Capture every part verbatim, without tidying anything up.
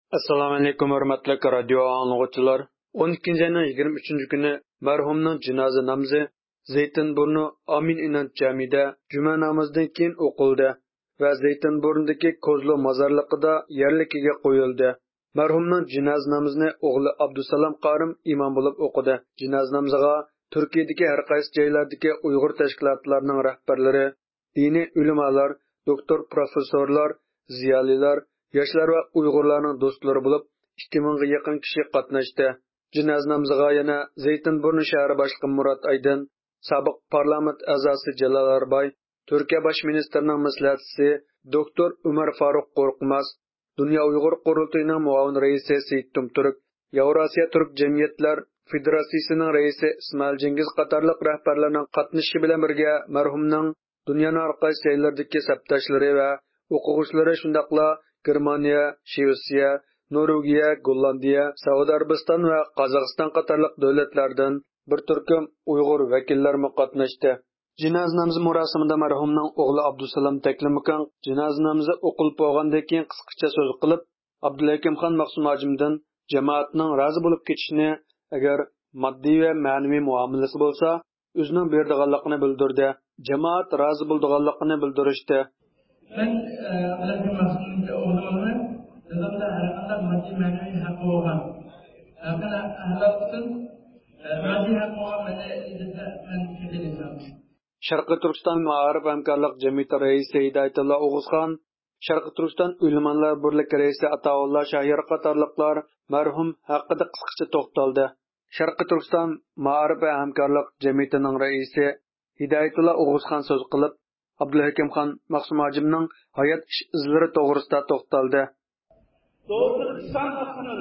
Assalomu alaykum hurmatli radio anglag'uvchilar. o'n ikkinchi ayning yigirma uchinchi kuni marhumning janoza namozi Zaytinburnu Amin Inat jamida juma namozidan keyin o'qildi va Zaytinburndagi Kozlo mozorligida yerligiga qo'yildi. Marhumning janoza namozini o'g'li Abdusalom Qarim imom bo'lib o'qidi. Janoza namoziga Turkiyadagi har qaysi joylardagi Uyg'ur tashkilotlarining rahbarlari, diniy ulamolar, doktor professorlar, ziyolilar, yoshlar va Uyg'urlarning do'stlari bo'lib ikki mingga yaqin kishi qatnashdi. Janoza namoziga yana Zaytinburnu shahar boshlig'i Murat Aydin, sobiq parlament a'zosi Jalol Arbay, Turkiya bosh ministrining maslahatchisi doktor Umar Faruq Qo'rqmas, Dunyo Uyg'ur qurultayining muavin raisi Seyit Tumturk, Yevrosiyo Turk jamiyatlar federatsiyasining raisi Ismoil Jengiz qatorliq rahbarlarning qatnashishi bilan birga marhumning dunyoning har qaysi joylaridagi sabdoshlari va o'quvchilari shundaqla Germaniya, Shvetsiya, Norvegiya, Gollandiya, Saudiya Arabiston va Qozog'iston qatorliq davlatlardan bir turkum Uyg'ur vakillarmi qatnashdi. Janoza namozi marosimida marhumning o'g'li Abdusalom Taklimukan janoza namozi o'qilib bo'lgandan keyin qisqacha so'z qilib, Abdulhakimxon Maqsum hojimdan jamoatning rozi bo'lib ketishini, agar moddiy va ma'naviy muomalasi bo'lsa, o'zining berdiganligini bildirdi. Jamoat rozi bo'lganligini bildirishdi. Ben Abdülhakim Mahsum'un oğlunu dedemde herhalde maddi manevi hakkı olan. Ben ahlakın maddi hakkı olan ben fikrediyorum. Sharqi Turkiston Ma'arif hamkorlik jamiyati raisi Hidayatullo O'g'uzxon, Sharqi Turkiston ulamolar birligi raisi Ataullo Shohir qatorliqlar marhum haqida qisqacha to'xtaldi. Sharqi Turkiston Ma'arif hamkorlik jamiyatining raisi Hidayatullo O'g'uzxon so'z qilib, Abdulhakimxon Maqsum hojimning hayot ish izlari to'g'risida to'xtaldi. Doğu Türkistan halkının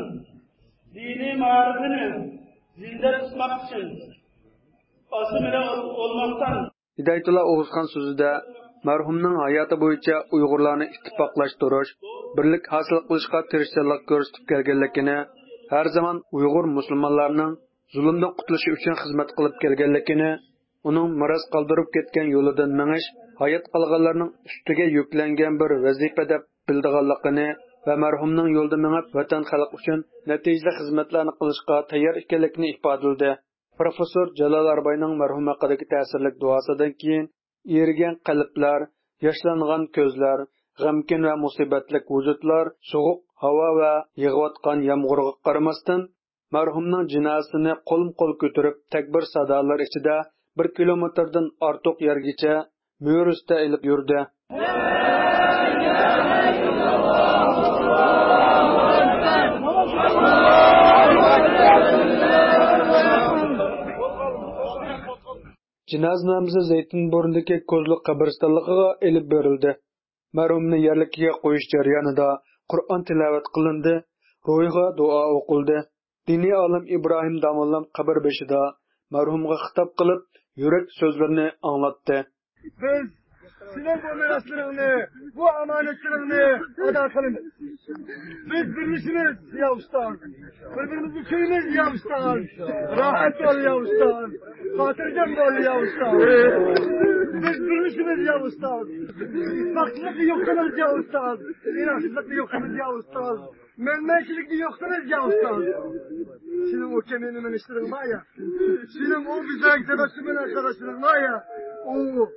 dini marifini zinde tutmak için asimile olmaktan Hidayatullo O'g'uzxon so'zida marhumning hayoti bo'yicha Uyg'urlarni ittifoqlashtirish, birlik hosil qilishga tirishchilik ko'rsatib kelganligini, har zaman Uyg'ur musulmonlarining zulmdan qutulishi uchun xizmat qilib kelganligini, uning miros qoldirib ketgan yo'lidan mingish hayot qolganlarning ustiga yuklangan bir vazifa deb bildiganligini va marhumning yo'lda mingib vatan xalq uchun natijali xizmatlarni qilishga tayyor ekanligini ifodaladi. Professor Jalol Arbayning marhum haqidagi ta'sirlik duosidan keyin erigan qalblar, yoshlangan ko'zlar, g'amkin va musibatlik vujudlar, sovuq havo va yig'ayotgan yomg'irga qaramasdan marhumning jinozasini qo'l-qo'l ko'tarib takbir sadolar ichida bir kilometrdan ortiq yergacha Mürüste ilib yurdi. Janoza namozi Zaytinburndagi Kozlo qabristonligiga ilib berildi. Marhumni yerligiga qo'yish jarayonida Qur'on tilovat qilindi, ruhiga duo o'qildi. Diniy olim Ibrohim Damollam qabr beshida marhumga xitob qilib, yurak so'zlarini anglatdi. Biz senin bu miraslarını, bu amanetlerini eda kılınız. Biz birleşiniz ya ustad. Birbirimizi köyünüz ya ustad. Rahat ol ya ustad. Hatırcam ol ya ustad. Biz birleşiniz ya ustad. Haksızlıklı yoksanız ya ustad. İnançsızlıklı yoksanız ya ustad. Menmençilikli yoksanız ya ustad. Senin o kemini menişlerin var ya. Senin o güzel tebessümün arkadaşların var ya. O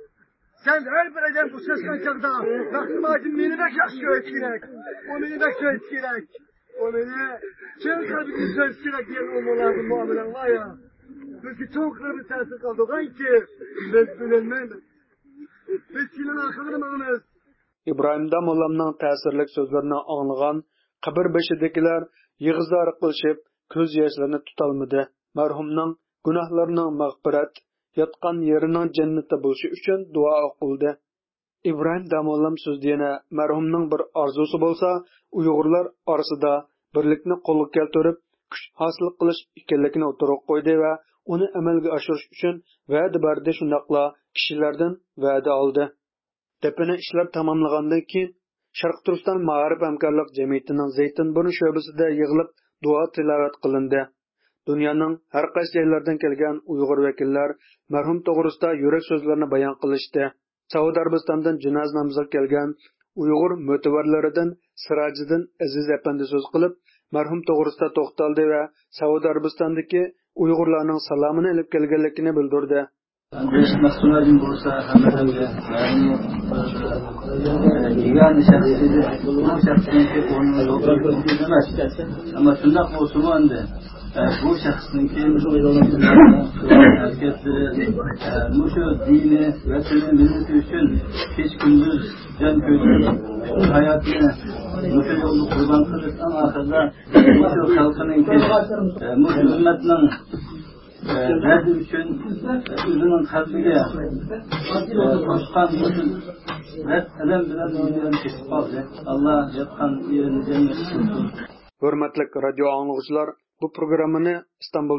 sen her bir eden bu sesken çakda Maqsum hacim beni de yaxşı öğretkirak. O beni de öğretkirak. O beni çıl kalbini öğretkirak diyen olmalarının muamelen var ya. Bizi çok bir tesir kaldı. Ki biz bilinmeyiz. Biz senin akılını İbrahim Damollamning ta'sirlik so'zlarini anglagan qabr beshidagilar yig'izlar qilishib, ko'z yoshlarini tutolmadi. Marhumning gunohlarining mag'firat yotgan yerining jannatda bo'lishi uchun duo o'qildi. İbrahim Damollam so'zda yana marhumning bir orzusi bo'lsa, Uyg'urlar orasida birlikni qo'lga keltirib, kuch hosil qilish ekanligini o'tirib qo'ydi va uni amalga oshirish uchun va'da berdi, shundaqla kishilardan va'da oldi. Depini ishlar tamomlagandan keyin Sharq Turkiston Ma'arif hamkorlik jamiyatining Zaytinburnu sho'basida yig'ilib duo tilovat qilindi. Dunyoning har qaysi joylaridan kelgan Uyg'ur vakillar marhum to'g'risida yurak so'zlarini bayon qilishdi. Saudiya Arabistondan janoza namoziga kelgan Uyg'ur mo'tavarlaridan Sirajiddin Aziz Efendi söz qilib, marhum to'g'risida to'xtaldi va Saudiya Arabistonidagi Uyg'urlarning salomini olib kelganligini bildirdi. Mas'ullarning bo'lsa hammaga yegan shaxsida bu shaxsniki o'rnini emas. Ammo shunday bo'lsa endi bu shaxsniki hareketlari mushu dini va millati uchun hech kunduz jon ko'yib hayotini mushu yo'lda qurban qilib oxirida mushu xalqining mushu ummatning derdi uchun o'zining qalbiga qo'shgan alam bilan bilan kesib qoldi. Alloh yotgan yerini jannat qilsin. Hurmatli radio anglovchilar, bu programmani Istanbul